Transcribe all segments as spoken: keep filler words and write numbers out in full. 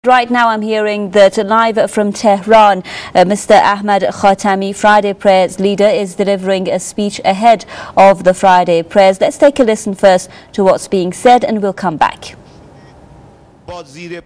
Right now I'm hearing that live from Tehran, uh, Mister Ahmad Khatami, Friday Prayers leader, is delivering a speech ahead of the Friday Prayers. Let's take a listen first to what's being said and we'll come back. And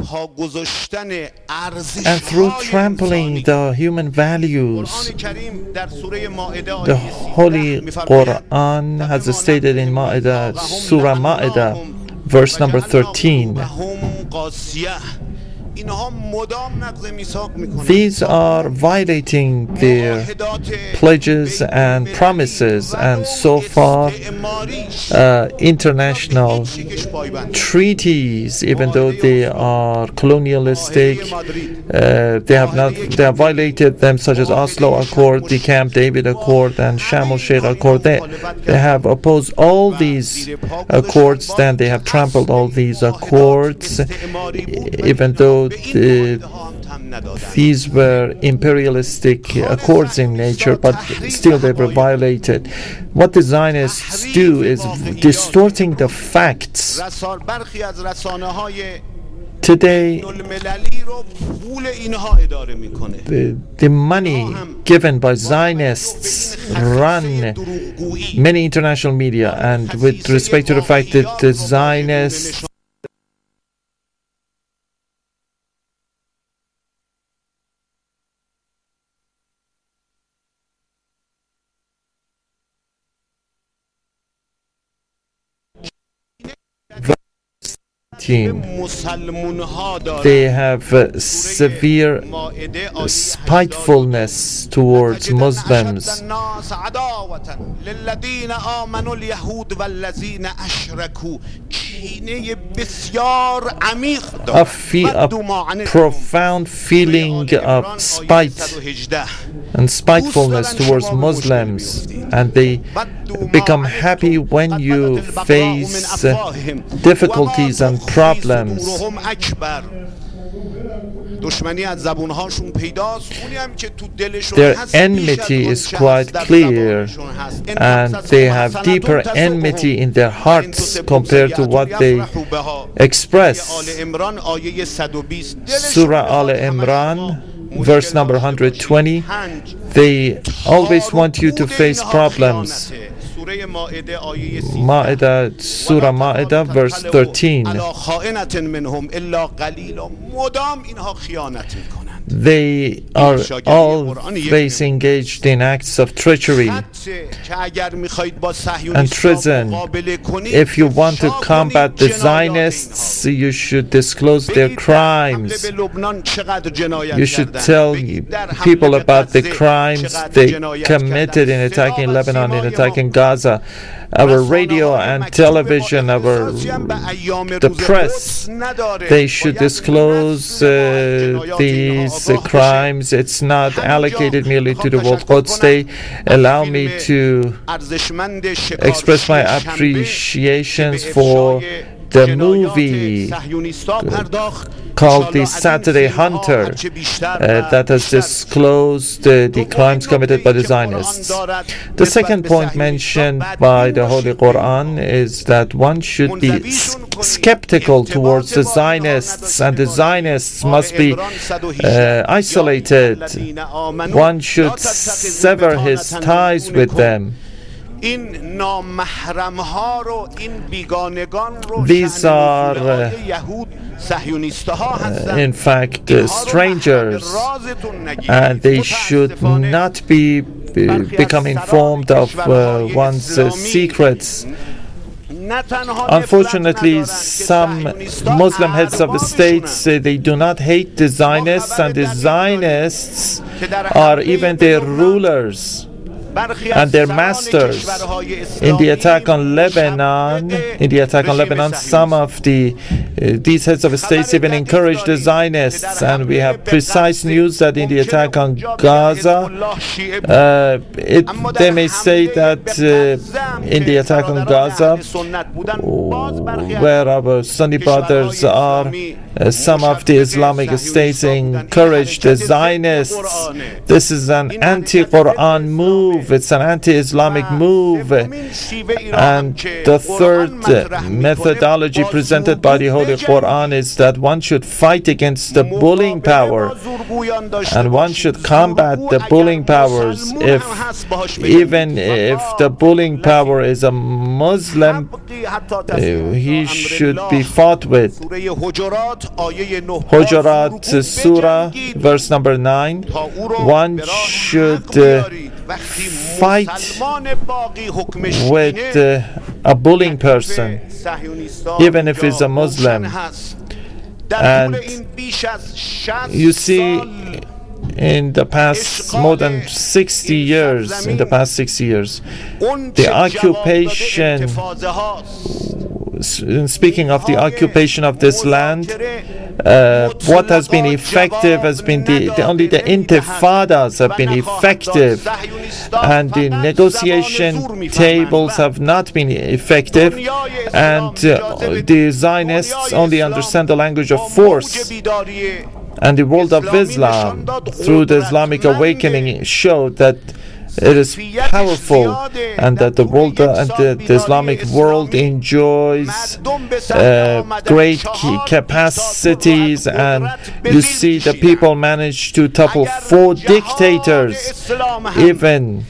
through trampling the human values, the Holy Quran has stated in Ma'idah, Surah Ma'idah, verse number thirteen, these are violating their pledges and promises, and so far uh, international treaties, even though they are colonialistic, uh, they have not they have violated them, such as Oslo Accord, the Camp David Accord, and Sharm el-Sheikh Accord. They, they have opposed all these accords, then they have trampled all these accords, even though The, these were imperialistic accords in nature, but still they were violated. What the Zionists do is distorting the facts. Today, the, the money given by Zionists run many international media, and with respect to the fact that the Zionists they have uh, severe spitefulness towards Muslims. A, fe a profound feeling of spite and spitefulness towards Muslims, and they become happy when you face uh, difficulties and problems. Their enmity is quite clear, and they have deeper enmity in their hearts compared to what they express. Surah Al-Imran, verse number one hundred twenty, they always want you to face problems. Ma'idah, Surah Ma'idah, verse thirteen. They are always engaged in acts of treachery and treason. If you want to combat the Zionists, you should disclose their crimes. You should tell people about the crimes they committed in attacking Lebanon, in attacking Gaza. Our radio and television, our the press, they should disclose uh, these uh, crimes. It's not allocated merely to the World Quds. They allow me to express my appreciations for the movie called The Saturday Hunter uh, that has disclosed uh, the crimes committed by the Zionists. The second point mentioned by the Holy Quran is that one should be skeptical towards the Zionists, and the Zionists must be uh, isolated. One should sever his ties with them. These are uh, uh, in fact uh, strangers, and they should not be uh, become informed of uh, one's uh, secrets. Unfortunately, some Muslim heads of the state say they do not hate the Zionists, and the Zionists are even their rulers and their masters. In the attack on Lebanon, in the attack on Lebanon, some of the uh, these heads of states even encouraged the Zionists, and we have precise news that in the attack on Gaza, uh, it, they may say that uh, in the attack on Gaza, where our Sunni brothers are, uh, some of the Islamic states encouraged the Zionists. This is an anti-Quran move. move. It's an anti-Islamic move. And the third uh, methodology presented by the Holy Quran is that one should fight against the bullying power, and one should combat the bullying powers. If even if the bullying power is a Muslim, uh, he should be fought with. Hujurat Surah, verse number nine. One should uh, fight with uh, a bullying person, even if he's a Muslim. And you see, in the past more than sixty years, in the past sixty years, the occupation, speaking of the occupation of this land, uh, what has been effective has been the, the only the intifadas have been effective, and the negotiation tables have not been effective, and uh, the Zionists only understand the language of force. And the world of Islam, through the Islamic awakening, showed that it is powerful, and that the world uh, and the, the Islamic world enjoys uh, great capacities, and you see the people manage to topple four dictators, even.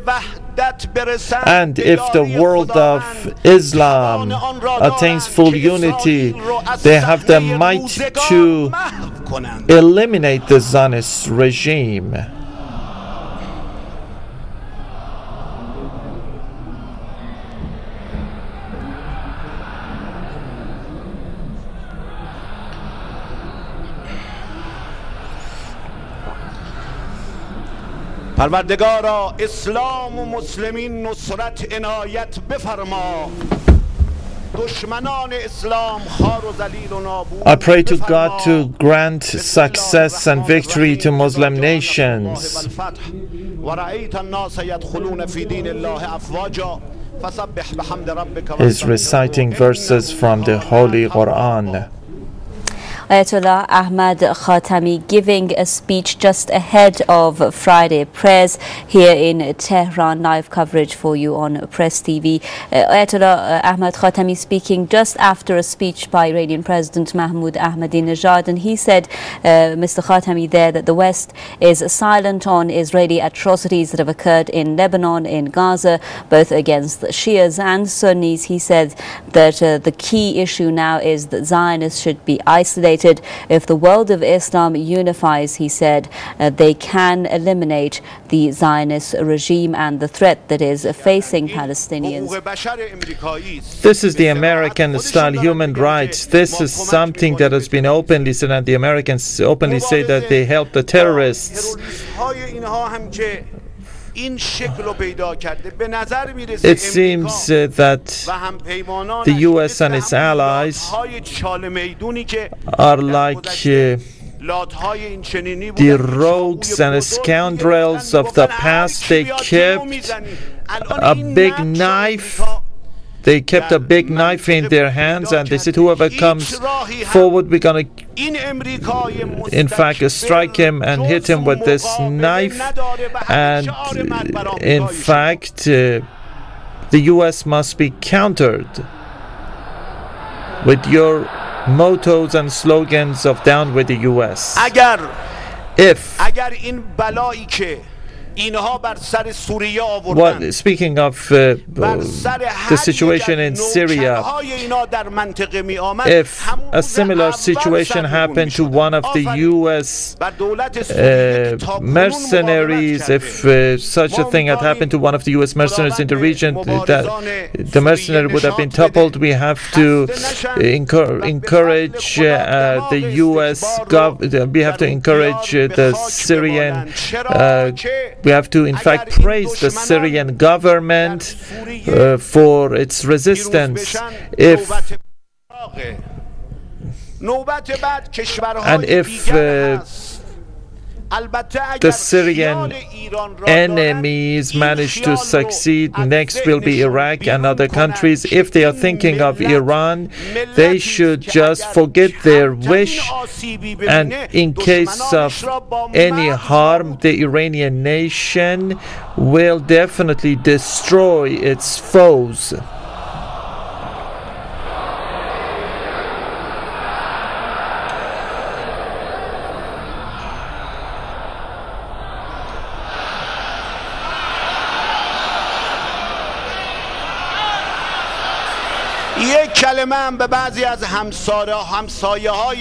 And if the world of Islam attains full unity, they have the might to eliminate the Zionist regime. پروردگارا اسلام و مسلمین نصرت عنایت بفرما. دشمنان اسلام خار و ذلیل و نابود. I pray to God to grant success and victory to Muslim nations. ورأيت الناس يدخلون في دين الله أفواجا فسبح بحمد ربك. Is reciting verses from the Holy Quran. Ayatollah Ahmad Khatami giving a speech just ahead of Friday prayers here in Tehran. Live coverage for you on Press T V. Uh, Ayatollah Ahmad Khatami speaking just after a speech by Iranian President Mahmoud Ahmadinejad, and he said, uh, Mister Khatami there, that the West is silent on Israeli atrocities that have occurred in Lebanon, in Gaza, both against Shias and Sunnis. He said that uh, the key issue now is that Zionists should be isolated. If the world of Islam unifies, he said, uh, they can eliminate the Zionist regime and the threat that is facing Palestinians. This is the American style human rights. This is something that has been openly said, and the Americans openly say that they help the terrorists. It seems uh, that the U S and its allies are like uh, the rogues and scoundrels of the past. They kept a big knife. They kept a big knife in their hands, and they said, whoever comes forward, we're going to, in fact, strike him and hit him with this knife. And in fact, uh, the U S must be countered with your mottos and slogans of down with the U S. If Well, speaking of uh, the situation in Syria, if a similar situation happened to one of the U S uh, mercenaries, if uh, such a thing had happened to one of the U S mercenaries in the region, that the mercenary would have been toppled. We have to encourage, encourage uh, the U S gov. We have to encourage uh, the Syrian. Uh, We have to, in fact, praise the Syrian government uh, for its resistance. If and if uh, the Syrian enemies manage to succeed, next will be Iraq and other countries. If they are thinking of Iran, they should just forget their wish, and in case of any harm, the Iranian nation will definitely destroy its foes. یک کلمه هم به بعضی از همسایه همسایه های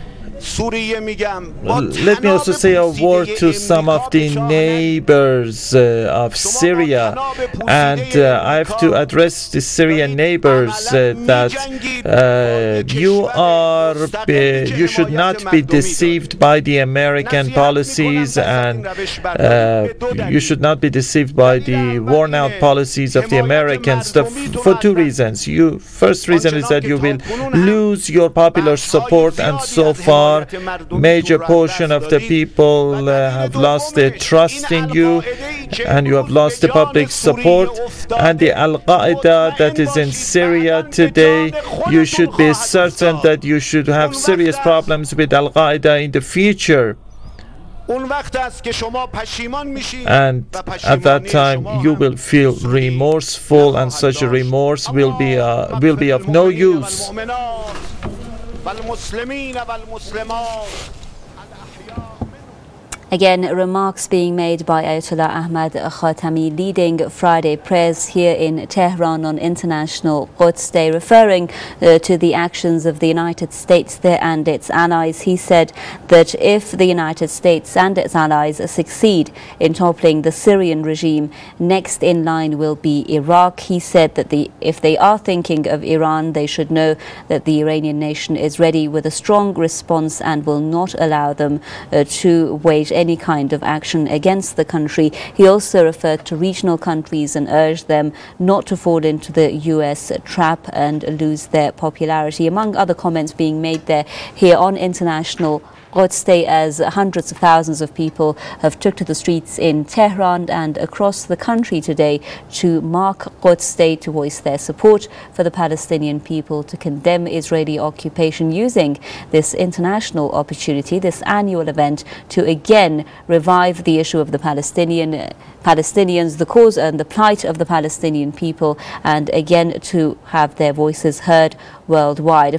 Let me also say a word to some of the neighbors uh, of Syria, and uh, I have to address the Syrian neighbors uh, that uh, you are uh, you should not be deceived by the American policies, and uh, you should not be deceived by the worn out policies of the Americans for two reasons. You first reason is that you will lose your popular support, and so far major portion of the people uh, have lost their trust in you, and you have lost the public support. And the Al-Qaeda that is in Syria today, you should be certain that you should have serious problems with Al-Qaeda in the future. And at that time you will feel remorseful, and such a remorse will be uh, will be of no use. Again, remarks being made by Ayatollah Ahmad Khatami leading Friday prayers here in Tehran on International Quds Day, referring uh, to the actions of the United States there and its allies. He said that if the United States and its allies succeed in toppling the Syrian regime, next in line will be Iraq. He said that the, if they are thinking of Iran, they should know that the Iranian nation is ready with a strong response and will not allow them uh, to wage any kind of action against the country. He also referred to regional countries and urged them not to fall into the U S trap and lose their popularity, among other comments being made there here on International Quds Day, as hundreds of thousands of people have took to the streets in Tehran and across the country today to mark Quds Day, to voice their support for the Palestinian people, to condemn Israeli occupation, using this international opportunity, this annual event, to again revive the issue of the Palestinian Palestinians, the cause and the plight of the Palestinian people, and again to have their voices heard worldwide.